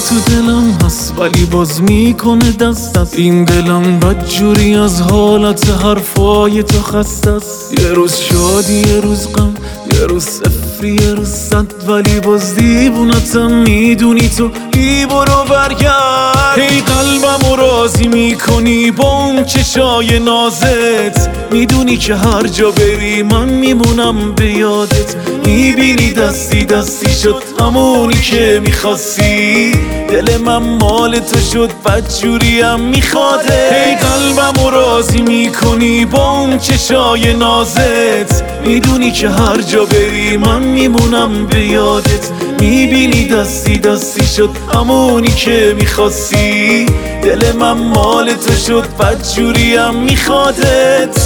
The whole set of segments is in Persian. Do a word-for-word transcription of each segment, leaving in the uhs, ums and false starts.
تو دلم هست ولی باز میکنه دست دست. این دلم بدجوری از حالت حرفای تو خسته است. یه روز شادی یه روز غم، یه روز صفری یه روز صد، ولی باز دیوونتم میدونی تو. بی برو برگرد، هی قلبمو راضی میکنی با اون چشای نازت. میدونی که هر جا بری من میمونم به یادت. میبینی دستی دستی شد همونی که میخواستی. دل من مال تو شد بدجوریم میخواده. هی قلبمو راضی میکنی با اون چشای نازت. میدونی که هر جا بری من میمونم به یادت. میبینی دستی دستی شد همونی که میخواستی. دل من مال تو شد بدجوریم میخوادت.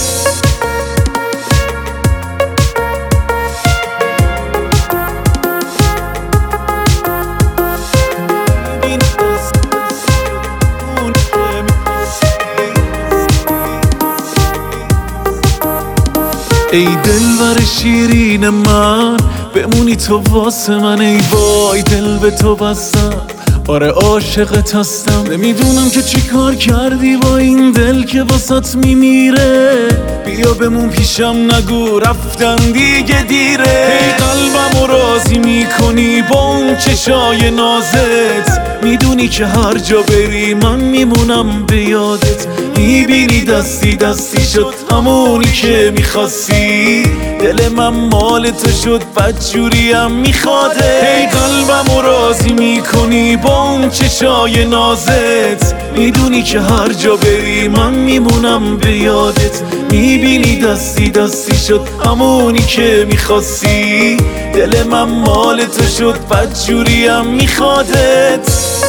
ای دلبر شیرین من، بمونی تو واسه من. ای وای دل به تو بستم، آره عاشقت هستم. نمیدونم که چی کار کردی با این دل که واسط میمیره. بیا بمون پیشم نگو رفتن دیگه دیره. هی قلبمو راضی میکنی با اون چشای نازت. میدونی که هر جا بری من میمونم به یادت. میبینی دستی دستی شد همونی که میخواستی. دل من مال تو شد بدجوریم میخواده. هی قلبمو راضی میکنی با اون چشای نازت. میدونی که هر جا بری من میمونم به یادت. میبینی دستی دستی شد همونی که میخواستی. دل من مال تو شد بدجوریم میخوادت.